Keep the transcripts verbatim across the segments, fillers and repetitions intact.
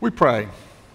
We pray.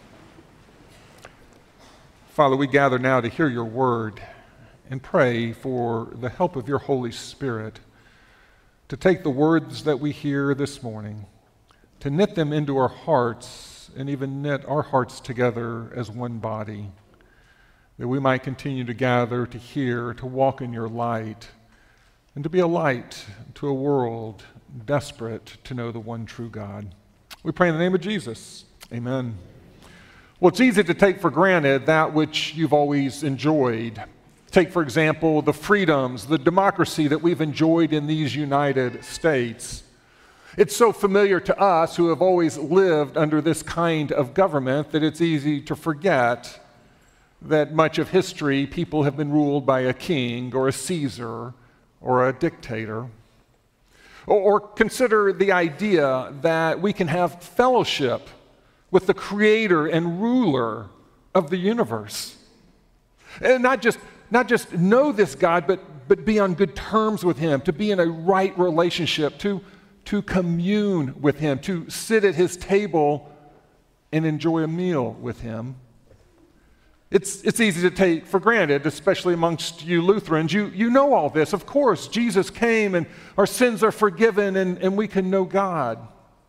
Father, we gather now to hear your word and pray for the help of your Holy Spirit to take the words that we hear this morning, to knit them into our hearts and even knit our hearts together as one body, that we might continue to gather, to hear, to walk in your light, and to be a light to a world desperate to know the one true God. We pray in the name of Jesus. Amen. Well, it's easy to take for granted that which you've always enjoyed. Take, for example, the freedoms, the democracy that we've enjoyed in these United States. It's so familiar to us who have always lived under this kind of government that it's easy to forget that much of history people have been ruled by a king or a Caesar or a dictator. Or, or consider the idea that we can have fellowship with the creator and ruler of the universe. And not just, not just know this God, but, but be on good terms with him, to be in a right relationship, to, to commune with him, to sit at his table and enjoy a meal with him. It's, it's easy to take for granted, especially amongst you Lutherans. You, you know all this. Of course, Jesus came and our sins are forgiven and, and we can know God.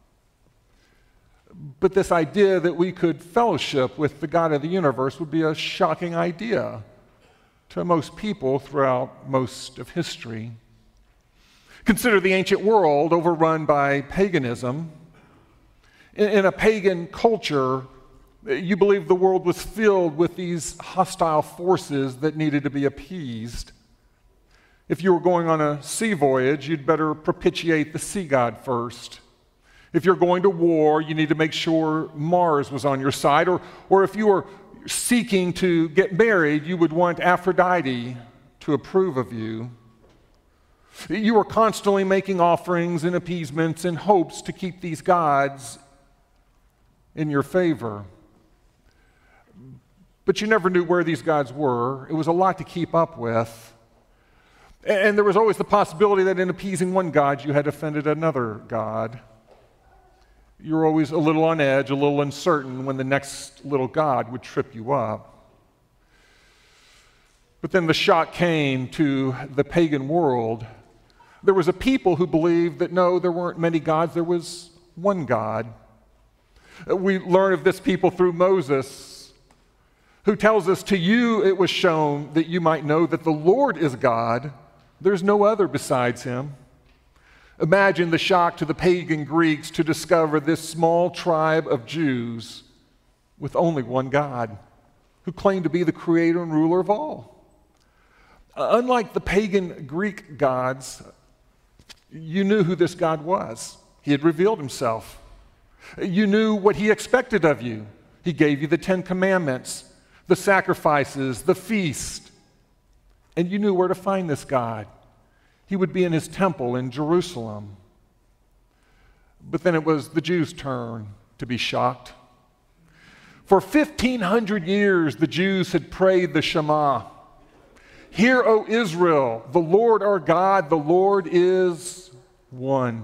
But this idea that we could fellowship with the God of the universe would be a shocking idea to most people throughout most of history. Consider the ancient world overrun by paganism. In, in a pagan culture, you believe the world was filled with these hostile forces that needed to be appeased. If you were going on a sea voyage, you'd better propitiate the sea god first. If you're going to war, you need to make sure Mars was on your side. Or, or if you were seeking to get married, you would want Aphrodite to approve of you. You were constantly making offerings and appeasements in hopes to keep these gods in your favor. But you never knew where these gods were. It was a lot to keep up with. And there was always the possibility that in appeasing one god, you had offended another god. You were always a little on edge, a little uncertain when the next little god would trip you up. But then the shock came to the pagan world. There was a people who believed that no, there weren't many gods, there was one God. We learn of this people through Moses, who tells us, "To you it was shown that you might know that the Lord is God. There's no other besides him." Imagine the shock to the pagan Greeks to discover this small tribe of Jews with only one God, who claimed to be the creator and ruler of all. Unlike the pagan Greek gods, you knew who this God was. He had revealed himself. You knew what he expected of you. He gave you the Ten Commandments, the sacrifices, the feast, and you knew where to find this God. He would be in his temple in Jerusalem. But then it was the Jews' turn to be shocked. For fifteen hundred years, the Jews had prayed the Shema. "Hear, O Israel, the Lord our God, the Lord is one."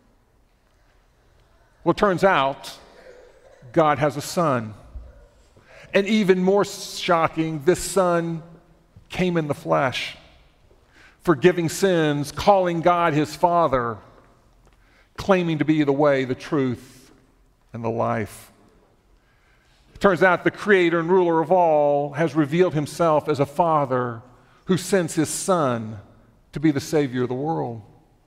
Well, it turns out God has a son. And even more shocking, this son came in the flesh, forgiving sins, calling God his Father, claiming to be the way, the truth, and the life. It turns out the creator and ruler of all has revealed himself as a father who sends his son to be the Savior of the world.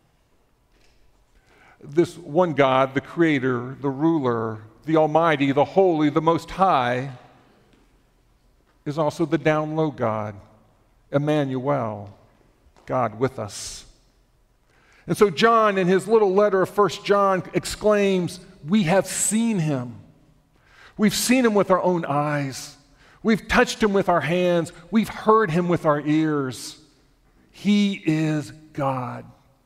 This one God, the creator, the ruler, the almighty, the holy, the most high, is also the down low God, Emmanuel, God with us. And so John, in his little letter of First John, exclaims, "We have seen him. We've seen him with our own eyes. We've touched him with our hands. We've heard him with our ears. He is God."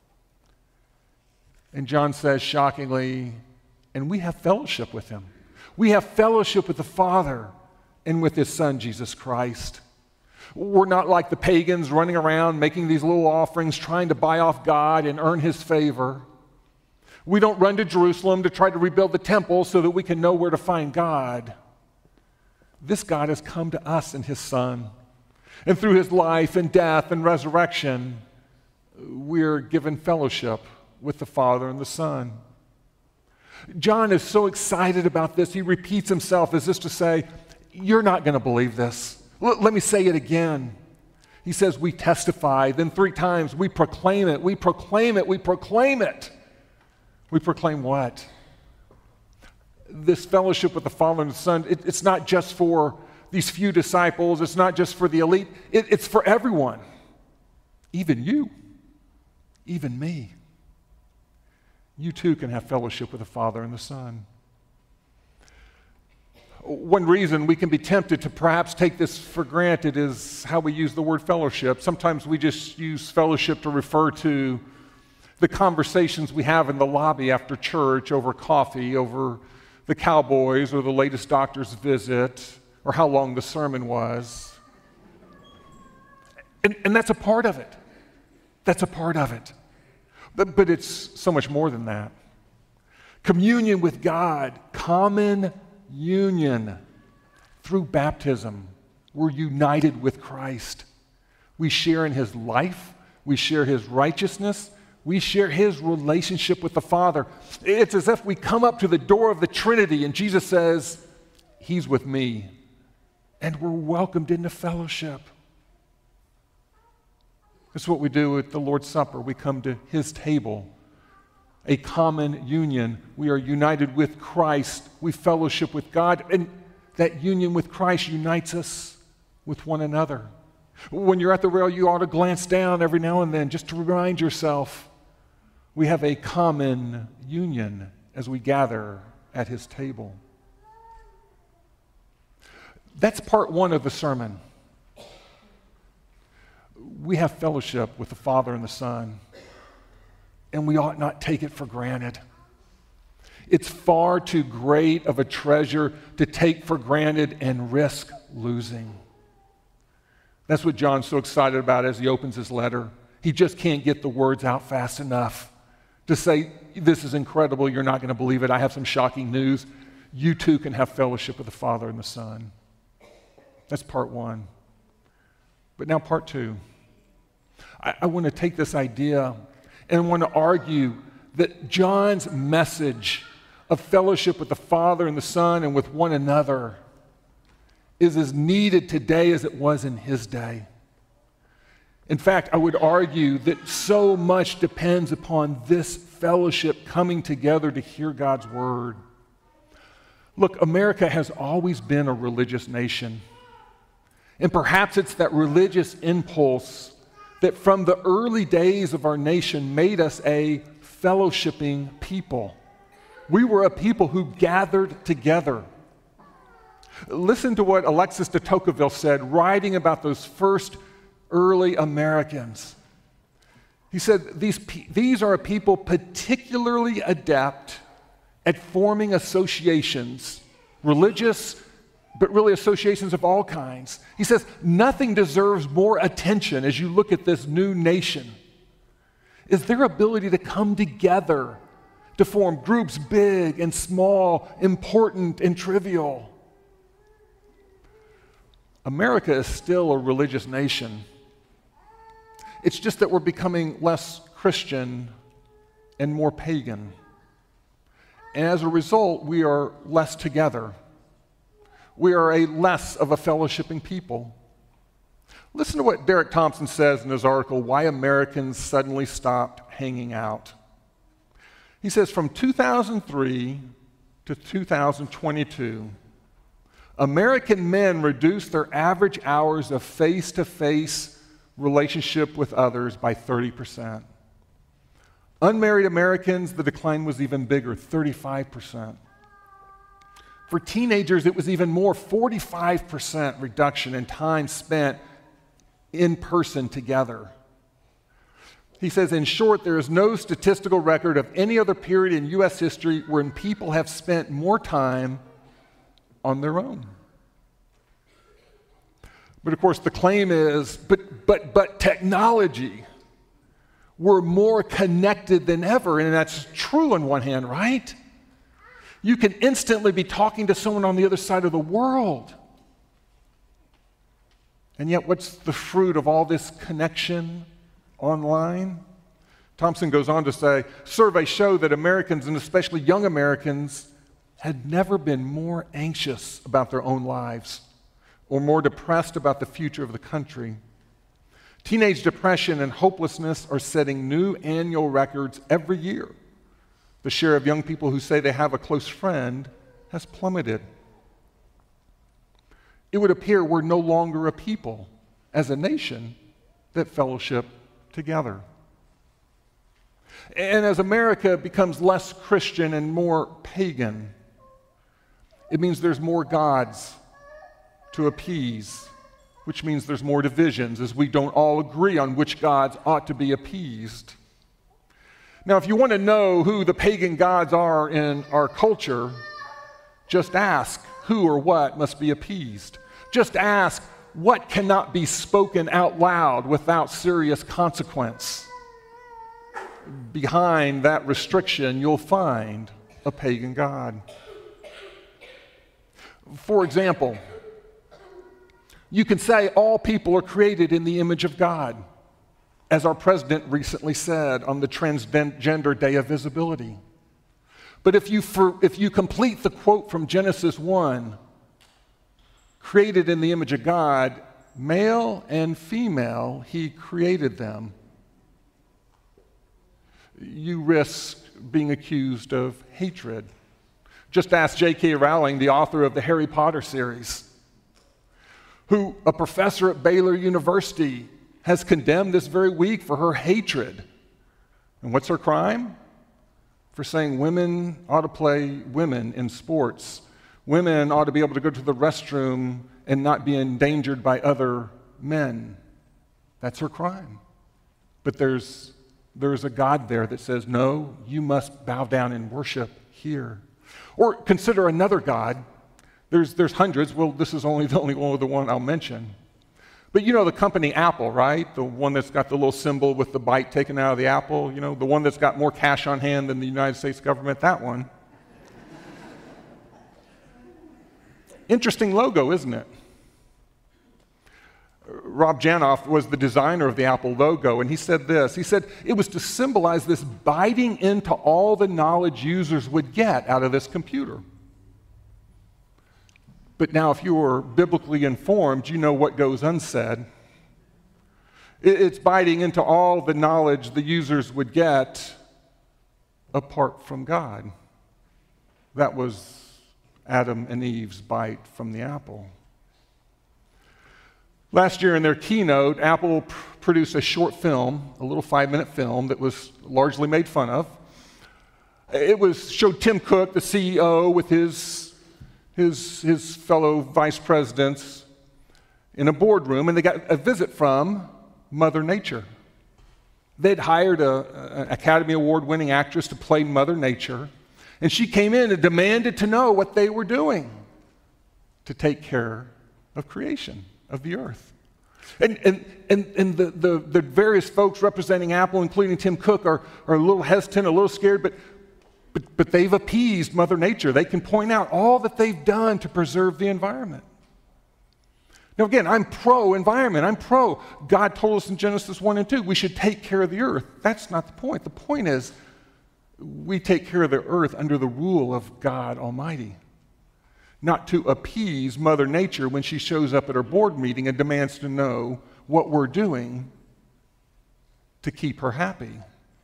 And John says shockingly, "And we have fellowship with him. We have fellowship with the Father and with his Son, Jesus Christ." We're not like the pagans running around making these little offerings, trying to buy off God and earn his favor. We don't run to Jerusalem to try to rebuild the temple so that we can know where to find God. This God has come to us in his Son. And through his life and death and resurrection, we're given fellowship with the Father and the Son. John is so excited about this, he repeats himself as if to say, you're not going to believe this. L- let me say it again. He says, we testify. Then three times, we proclaim it, we proclaim it, we proclaim it. We proclaim what? This fellowship with the Father and the Son, it, it's not just for these few disciples. It's not just for the elite. It, it's for everyone. Even you. Even me. You too can have fellowship with the Father and the Son. One reason we can be tempted to perhaps take this for granted is how we use the word fellowship. Sometimes we just use fellowship to refer to the conversations we have in the lobby after church over coffee, over the Cowboys or the latest doctor's visit, or how long the sermon was. And, and that's a part of it. That's a part of it. But, but it's so much more than that. Communion with God, common union through baptism. We're united with Christ. We share in his life. We share his righteousness. We share his relationship with the Father. It's as if we come up to the door of the Trinity and Jesus says, he's with me. And we're welcomed into fellowship. That's what we do at the Lord's Supper. We come to his table, a common union. We are united with Christ. We fellowship with God. And that union with Christ unites us with one another. When you're at the rail, you ought to glance down every now and then just to remind yourself we have a common union as we gather at his table. That's part one of the sermon. We have fellowship with the Father and the Son, and we ought not take it for granted. It's far too great of a treasure to take for granted and risk losing. That's what John's so excited about as he opens his letter. He just can't get the words out fast enough to say, this is incredible, you're not going to believe it, I have some shocking news. You too can have fellowship with the Father and the Son. That's part one. But now part two. I, I want to take this idea and I want to argue that John's message of fellowship with the Father and the Son and with one another is as needed today as it was in his day. In fact, I would argue that so much depends upon this fellowship coming together to hear God's word. Look, America has always been a religious nation. And perhaps it's that religious impulse that from the early days of our nation made us a fellowshipping people. We were a people who gathered together. Listen to what Alexis de Tocqueville said, writing about those first early Americans. He said, these, these are a people particularly adept at forming associations, religious, but really associations of all kinds. He says, nothing deserves more attention as you look at this new nation, is their ability to come together to form groups big and small, important and trivial. America is still a religious nation. It's just that we're becoming less Christian and more pagan. And as a result, we are less together. We are a less of a fellowshipping people. Listen to what Derek Thompson says in his article, Why Americans Suddenly Stopped Hanging Out. He says, from two thousand three to two thousand twenty-two, American men reduced their average hours of face-to-face relationship with others by thirty percent. Unmarried Americans, the decline was even bigger, thirty-five percent. For teenagers, it was even more, forty-five percent reduction in time spent in person together. He says, in short, there is no statistical record of any other period in U S history when people have spent more time on their own. But of course, the claim is, but, but, but technology. We're more connected than ever, and that's true on one hand, right? You can instantly be talking to someone on the other side of the world. And yet, what's the fruit of all this connection online? Thompson goes on to say, surveys show that Americans, and especially young Americans, had never been more anxious about their own lives or more depressed about the future of the country. Teenage depression and hopelessness are setting new annual records every year. The share of young people who say they have a close friend has plummeted. It would appear we're no longer a people, as a nation, that fellowship together. And as America becomes less Christian and more pagan, it means there's more gods to appease, which means there's more divisions as we don't all agree on which gods ought to be appeased. Now, if you want to know who the pagan gods are in our culture, just ask who or what must be appeased. Just ask what cannot be spoken out loud without serious consequence. Behind that restriction, you'll find a pagan god. For example, you can say all people are created in the image of God, as our president recently said on the Transgender Day of Visibility. But if you, for, if you complete the quote from Genesis one, created in the image of God, male and female, he created them, you risk being accused of hatred. Just ask J K Rowling, the author of the Harry Potter series, who a professor at Baylor University has condemned this very week for her hatred. And what's her crime? For saying women ought to play women in sports. Women ought to be able to go to the restroom and not be endangered by other men. That's her crime. But there's, there's a God there that says, no, you must bow down and worship here. Or consider another God. There's, there's hundreds. Well, this is only the only one, the one I'll mention. But you know the company Apple, right? The one that's got the little symbol with the bite taken out of the apple, you know, the one that's got more cash on hand than the United States government, that one. Interesting logo, isn't it? Rob Janoff was the designer of the Apple logo, and he said this. He said, it was to symbolize this biting into all the knowledge users would get out of this computer. But now, if you are biblically informed, you know what goes unsaid. It's biting into all the knowledge the users would get apart from God. That was Adam and Eve's bite from the apple. Last year in their keynote, Apple pr- produced a short film, a little five-minute film that was largely made fun of. It was showed Tim Cook, the C E O, with his, his, his fellow vice presidents in a boardroom, and they got a visit from Mother Nature. They'd hired an Academy Award-winning actress to play Mother Nature, and she came in and demanded to know what they were doing to take care of creation, of the earth. And, and, and, and the, the, the various folks representing Apple, including Tim Cook, are, are a little hesitant, a little scared, but, but, but they've appeased Mother Nature. They can point out all that they've done to preserve the environment. Now again, I'm pro-environment. I'm pro. God told us in Genesis one and two, we should take care of the earth. That's not the point. The point is, we take care of the earth under the rule of God Almighty. Not to appease Mother Nature when she shows up at her board meeting and demands to know what we're doing to keep her happy.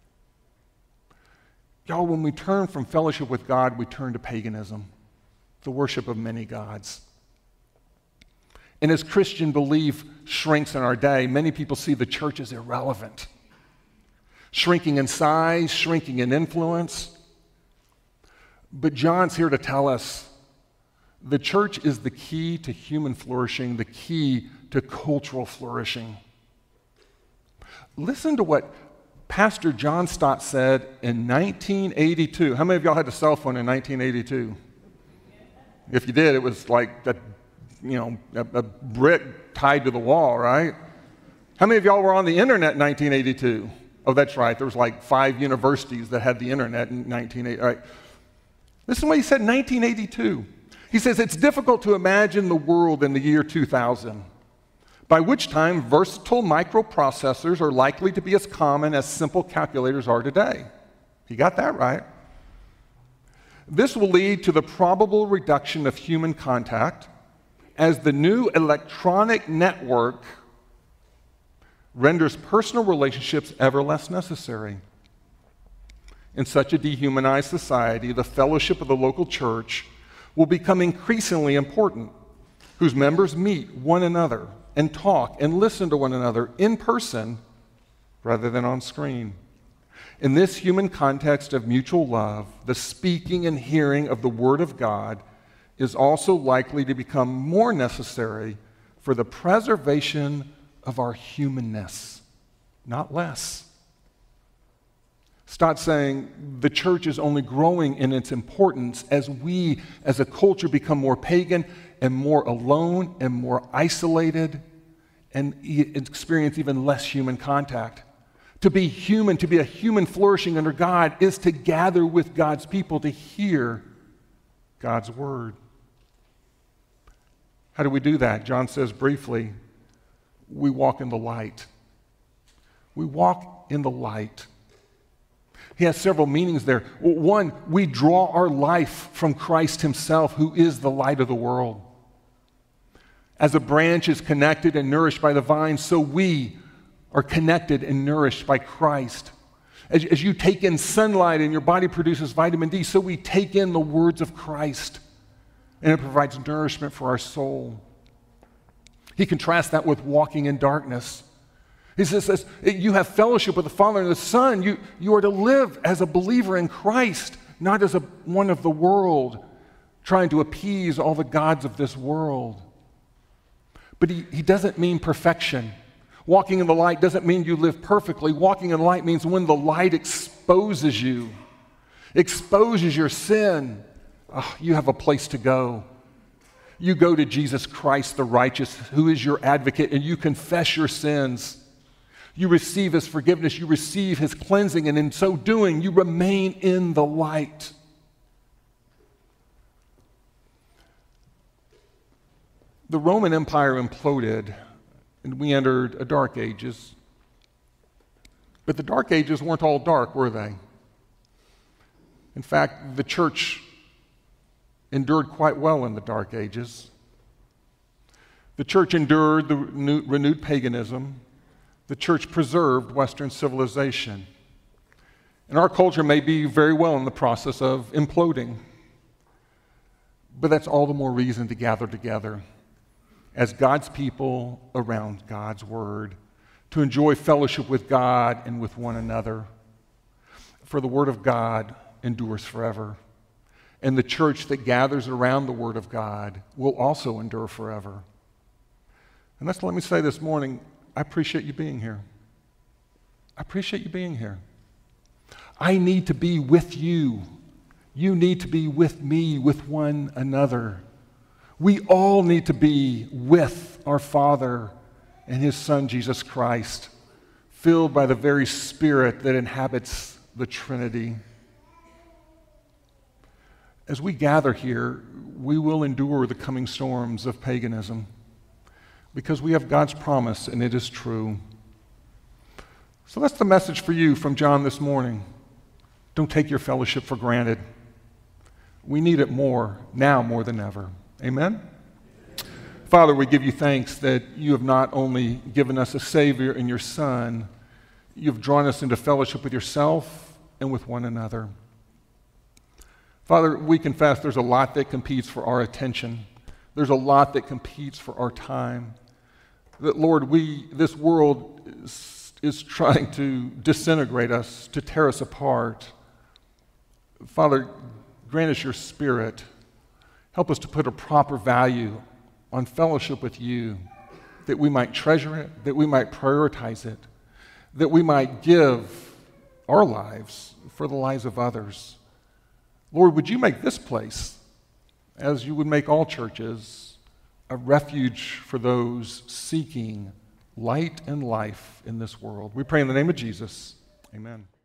Y'all, when we turn from fellowship with God, we turn to paganism, the worship of many gods. And as Christian belief shrinks in our day, many people see the church as irrelevant, shrinking in size, shrinking in influence. But John's here to tell us the church is the key to human flourishing, the key to cultural flourishing. Listen to what Pastor John Stott said in nineteen eighty-two. How many of y'all had a cell phone in nineteen eighty-two? If you did, it was like a, you know, a, a brick tied to the wall, right? How many of y'all were on the internet in nineteen eighty-two? Oh, that's right. There was like five universities that had the internet in nineteen eighty. All right. Listen to what he said in nineteen eighty-two. He says, it's difficult to imagine the world in the year two thousand, by which time versatile microprocessors are likely to be as common as simple calculators are today. He got that right. This will lead to the probable reduction of human contact as the new electronic network renders personal relationships ever less necessary. In such a dehumanized society, the fellowship of the local church will become increasingly important, whose members meet one another and talk and listen to one another in person rather than on screen. In this human context of mutual love, the speaking and hearing of the Word of God is also likely to become more necessary for the preservation of our humanness, not less. Stott saying the church is only growing in its importance as we, as a culture, become more pagan and more alone and more isolated and experience even less human contact. To be human, to be a human flourishing under God, is to gather with God's people to hear God's word. How do we do that? John says briefly, we walk in the light. We walk in the light. He has several meanings there. One, we draw our life from Christ himself, who is the light of the world. As a branch is connected and nourished by the vine, so we are connected and nourished by Christ. As, as you take in sunlight and your body produces vitamin D, so we take in the words of Christ, and it provides nourishment for our soul. He contrasts that with walking in darkness. He says, you have fellowship with the Father and the Son. You, you are to live as a believer in Christ, not as a, one of the world, trying to appease all the gods of this world. But he, he doesn't mean perfection. Walking in the light doesn't mean you live perfectly. Walking in the light means when the light exposes you, exposes your sin, oh, you have a place to go. You go to Jesus Christ, the righteous, who is your advocate, and you confess your sins. You receive his forgiveness. You receive his cleansing, and in so doing, you remain in the light. The Roman Empire imploded, and we entered a dark ages. But the dark ages weren't all dark, were they? In fact, the church endured quite well in the dark ages. The church endured the renewed paganism. The church preserved Western civilization. And our culture may be very well in the process of imploding. But that's all the more reason to gather together as God's people around God's word, to enjoy fellowship with God and with one another. For the word of God endures forever. And the church that gathers around the word of God will also endure forever. And that's, let me say this morning, I appreciate you being here. I appreciate you being here. I need to be with you. You need to be with me, with one another. We all need to be with our Father and his Son, Jesus Christ, filled by the very Spirit that inhabits the Trinity. As we gather here, we will endure the coming storms of paganism because we have God's promise and it is true. So that's the message for you from John this morning. Don't take your fellowship for granted. We need it more, now more than ever. Amen? Father, we give you thanks that you have not only given us a Savior in your Son, you've drawn us into fellowship with yourself and with one another. Father, we confess there's a lot that competes for our attention. There's a lot that competes for our time. That, Lord, we, this world is, is trying to disintegrate us, to tear us apart. Father, grant us your Spirit. Help us to put a proper value on fellowship with you, that we might treasure it, that we might prioritize it, that we might give our lives for the lives of others. Lord, would you make this place, as you would make all churches, a refuge for those seeking light and life in this world. We pray in the name of Jesus. Amen.